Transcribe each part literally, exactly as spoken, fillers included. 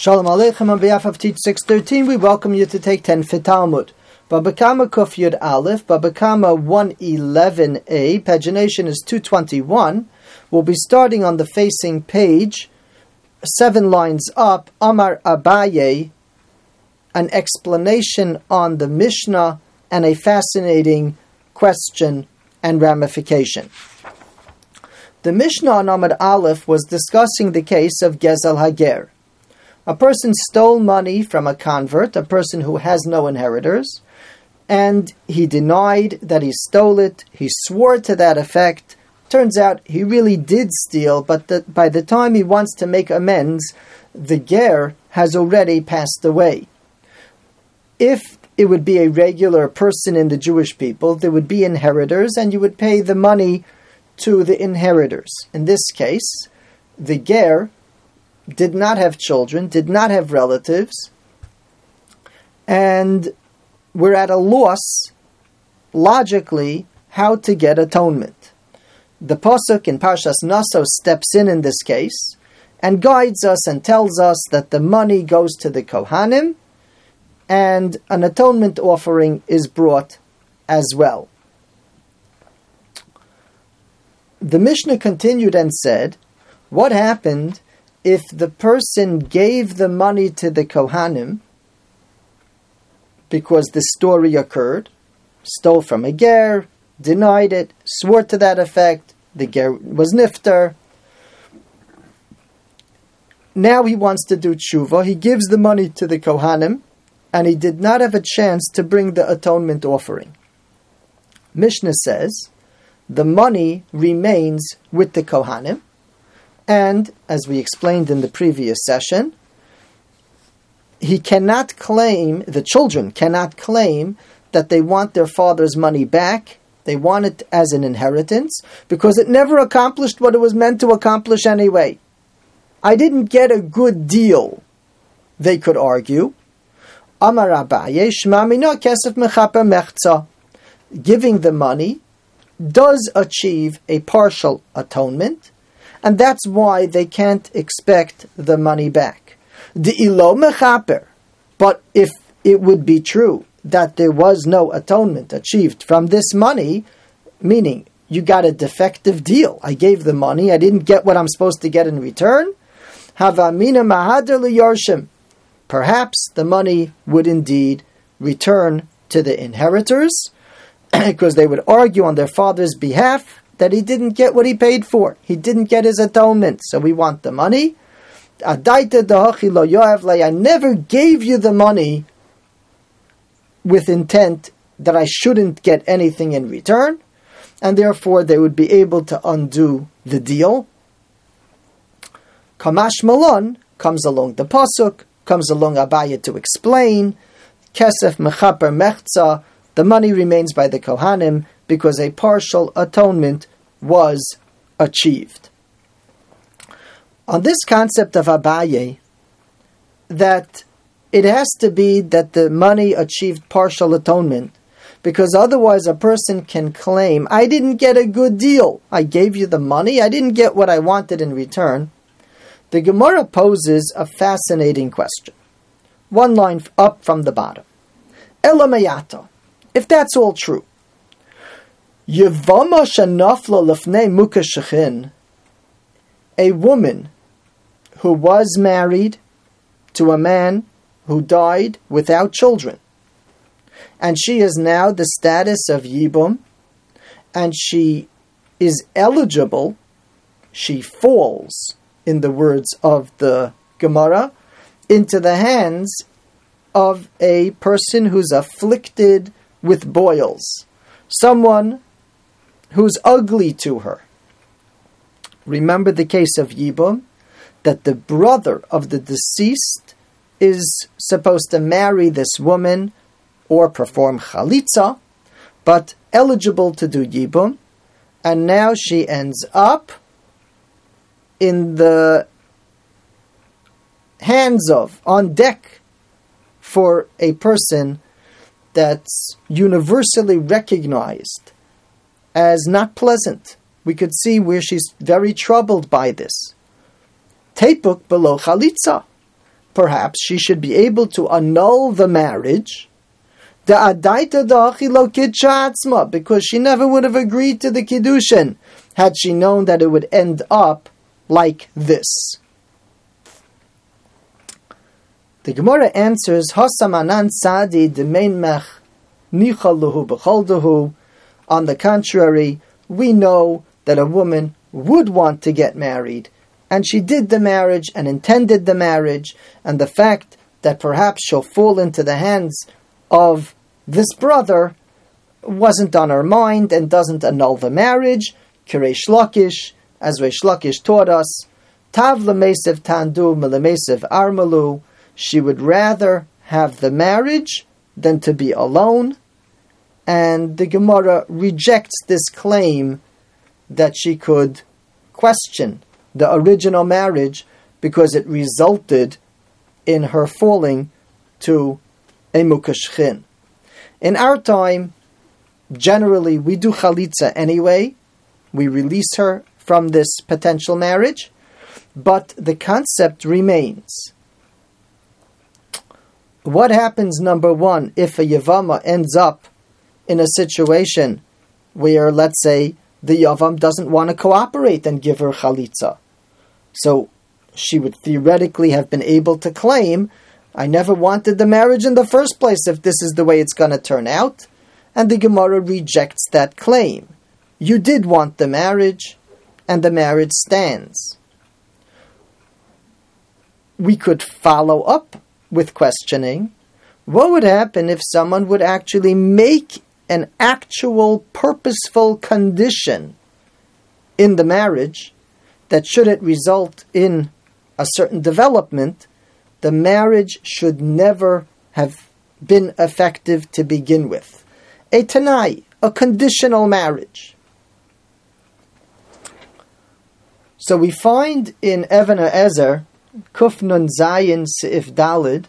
Shalom Aleichem. On behalf of Teach six thirteen, we welcome you to take ten for Talmud. Baba Kama Kuf Yud Aleph, Baba Kama one eleven a, pagination is two twenty-one. We'll be starting on the facing page, seven lines up, Amar Abaye, an explanation on the Mishnah and a fascinating question and ramification. The Mishnah on Amar Aleph was discussing the case of Gezel Hager. A person stole money from a convert, a person who has no inheritors, and he denied that he stole it. He swore to that effect. Turns out he really did steal, but the, by the time he wants to make amends, the ger has already passed away. If it would be a regular person in the Jewish people, there would be inheritors, and you would pay the money to the inheritors. In this case, the ger did not have children, did not have relatives, and we're at a loss, logically, how to get atonement. The Pasuk in Parshas Naso steps in in this case and guides us and tells us that the money goes to the Kohanim and an atonement offering is brought as well. The Mishnah continued and said, what happened if the person gave the money to the Kohanim because the story occurred, stole from a ger, denied it, swore to that effect, the ger was nifter. Now he wants to do tshuva, he gives the money to the Kohanim, and he did not have a chance to bring the atonement offering. Mishnah says, the money remains with the Kohanim, and, as we explained in the previous session, he cannot claim, the children cannot claim that they want their father's money back. They want it as an inheritance because it never accomplished what it was meant to accomplish anyway. I didn't get a good deal, they could argue. Amar Abaye, Shma mina kesef mechaper mechza. Giving the money does achieve a partial atonement, and that's why they can't expect the money back. De'ilo mechaper. But if it would be true that there was no atonement achieved from this money, meaning you got a defective deal, I gave the money, I didn't get what I'm supposed to get in return, havamina mahader liyorshim. Perhaps the money would indeed return to the inheritors, because they would argue on their father's behalf that he didn't get what he paid for. He didn't get his atonement, so we want the money. I never gave you the money with intent that I shouldn't get anything in return, and therefore they would be able to undo the deal. Kamash Malon comes along the Pasuk, comes along Abaye to explain, Kesef Mechaper Mechza, the money remains by the Kohanim because a partial atonement was achieved. On this concept of Abaye, that it has to be that the money achieved partial atonement, because otherwise a person can claim, I didn't get a good deal. I gave you the money, I didn't get what I wanted in return. The Gemara poses a fascinating question. One line up from the bottom. Elamayata. If that's all true, Yevama shanafla lefnei muka shechin, a woman who was married to a man who died without children, and she is now the status of Yibum, and she is eligible, she falls, in the words of the Gemara, into the hands of a person who's afflicted with boils, someone who's ugly to her. Remember the case of Yibum, that the brother of the deceased is supposed to marry this woman or perform chalitza, but eligible to do Yibum, and now she ends up in the hands of, on deck, for a person that's universally recognized as not pleasant. We could see where she's very troubled by this. Tepuk below chalitza. perhaps she should be able to annul the marriage, because she never would have agreed to the kiddushin had she known that it would end up like this. The Gemara answers, Hasamanan Sadi Demein Mech Nichaluhu B'cholduhu. On the contrary, we know that a woman would want to get married, and she did the marriage and intended the marriage, and the fact that perhaps she'll fall into the hands of this brother wasn't on her mind and doesn't annul the marriage. Kireish Lakish, as Reish Lakish taught us, Tav L'Mesev Tandu M'Lemesev Armalu. She would rather have the marriage than to be alone, and the Gemara rejects this claim that she could question the original marriage because it resulted in her falling to a mukashchin. In our time, generally we do chalitza anyway. We release her from this potential marriage, but the concept remains. What happens, number one, if a Yavama ends up in a situation where, let's say, the Yavam doesn't want to cooperate and give her chalitza? So she would theoretically have been able to claim, I never wanted the marriage in the first place if this is the way it's going to turn out. And the Gemara rejects that claim. You did want the marriage, and the marriage stands. We could follow up with questioning, what would happen if someone would actually make an actual purposeful condition in the marriage that should it result in a certain development, the marriage should never have been effective to begin with. A tanai, a conditional marriage. So we find in Even HaEzer, Kuf Nun Zayin Seif Dalid,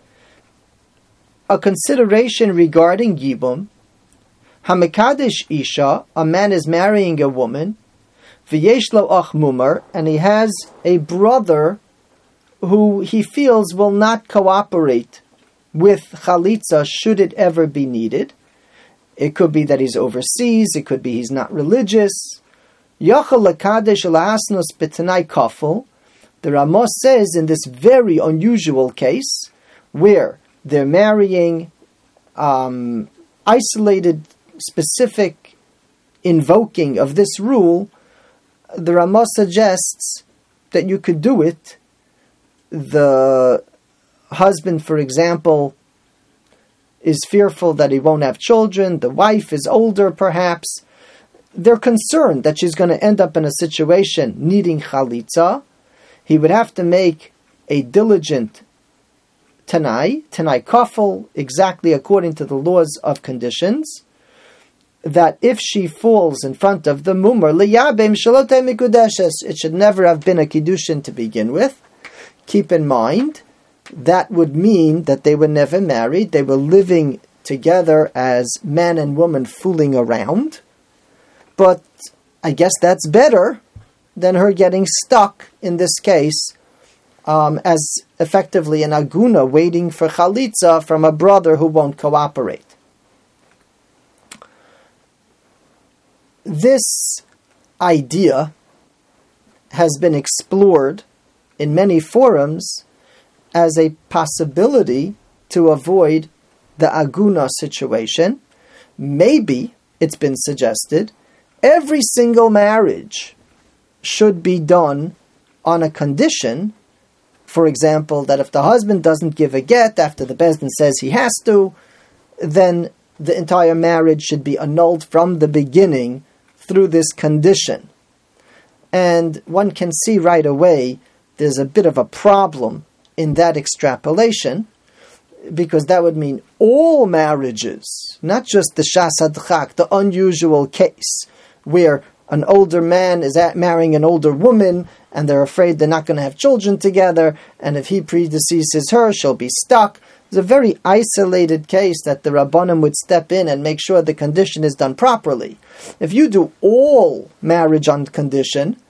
a consideration regarding Yibum. Hamikadesh Isha, a man is marrying a woman, V'yesh lo ach mumar, and he has a brother who he feels will not cooperate with chalitza should it ever be needed. It could be that he's overseas, it could be he's not religious. Yachal lekadesh lahasnos b'tanai kafel. The Ramah says in this very unusual case, where they're marrying um, isolated, specific invoking of this rule, the Ramah suggests that you could do it. The husband, for example, is fearful that he won't have children. The wife is older, perhaps. They're concerned that she's going to end up in a situation needing chalitza. He would have to make a diligent tanai, tanai kafel, exactly according to the laws of conditions, that if she falls in front of the mumar, liyabem shalotei mikudeshes, it should never have been a kiddushin to begin with. Keep in mind, that would mean that they were never married. They were living together as man and woman fooling around. But I guess that's better than her getting stuck in this case um, as effectively an aguna waiting for chalitza from a brother who won't cooperate. This idea has been explored in many forums as a possibility to avoid the aguna situation. Maybe, it's been suggested, every single marriage should be done on a condition, for example, that if the husband doesn't give a get after the Beis Din says he has to, then the entire marriage should be annulled from the beginning through this condition. And one can see right away there's a bit of a problem in that extrapolation, because that would mean all marriages, not just the shas hadchak, the unusual case where an older man is at marrying an older woman and they're afraid they're not going to have children together, and if he predeceases her, she'll be stuck. It's a very isolated case that the Rabbanim would step in and make sure the condition is done properly. If you do all marriage on condition,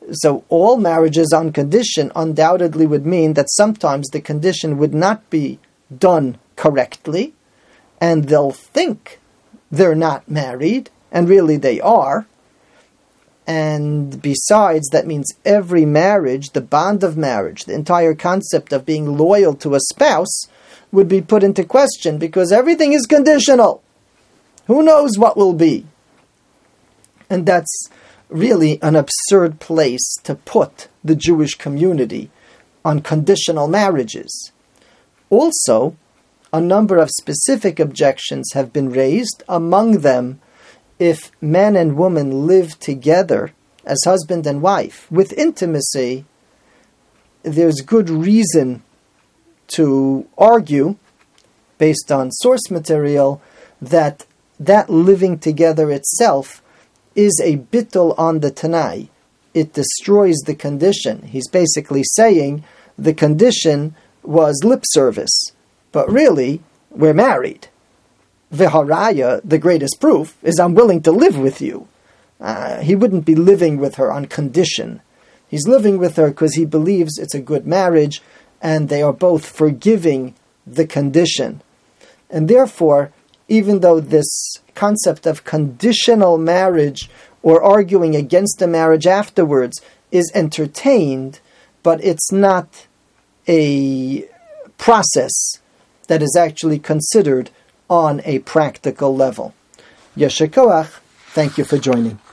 So all marriages on condition undoubtedly would mean that sometimes the condition would not be done correctly, and they'll think they're not married, and really they are. And besides, that means every marriage, the bond of marriage, the entire concept of being loyal to a spouse would be put into question, because everything is conditional. Who knows what will be? And that's really an absurd place to put the Jewish community on conditional marriages. Also, a number of specific objections have been raised, among them, if man and woman live together as husband and wife with intimacy, there's good reason to argue, based on source material, that that living together itself is a bittul on the Tanai. It destroys the condition. He's basically saying the condition was lip service, but really, we're married. V'haraya, the greatest proof, is I'm willing to live with you. Uh, he wouldn't be living with her on condition. He's living with her because he believes it's a good marriage, and they are both forgiving the condition. And therefore, even though this concept of conditional marriage or arguing against the marriage afterwards is entertained, but it's not a process that is actually considered on a practical level. Yesher koach, thank you for joining.